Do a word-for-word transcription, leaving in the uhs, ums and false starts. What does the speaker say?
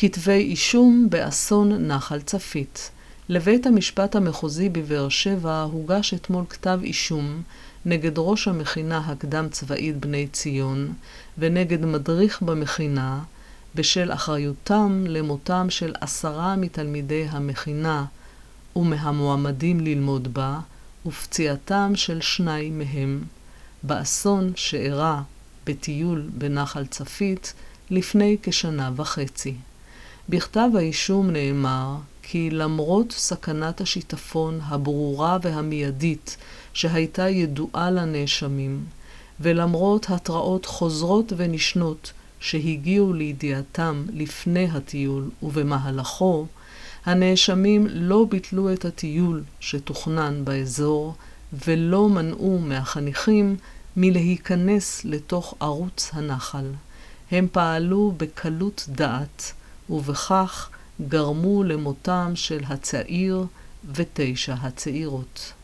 כתבי אישום באסון נחל צפית. לבית המשפט המחוזי בבאר שבע הוגש אתמול כתב אישום נגד ראש המכינה הקדם צבאית בני ציון ונגד מדריך במכינה בשל אחריותם למותם של עשרה מתלמידי המכינה ומהמועמדים ללמוד בה ופציעתם של שניים מהם באסון שאירע בטיול בנחל צפית לפני כשנה וחצי. בכתב האישום נאמר כי למרות סכנת השיטפון הברורה והמיידית שהייתה ידועה לנאשמים, ולמרות התראות חוזרות ונשנות שהגיעו לידיעתם לפני הטיול ובמהלכו, הנאשמים לא ביטלו את הטיול שתוכנן באזור ולא מנעו מהחניכים מלהיכנס לתוך ערוץ הנחל. הם פעלו בקלות דעת ובכך גרמו למותם של הצעיר ותשע הצעירות.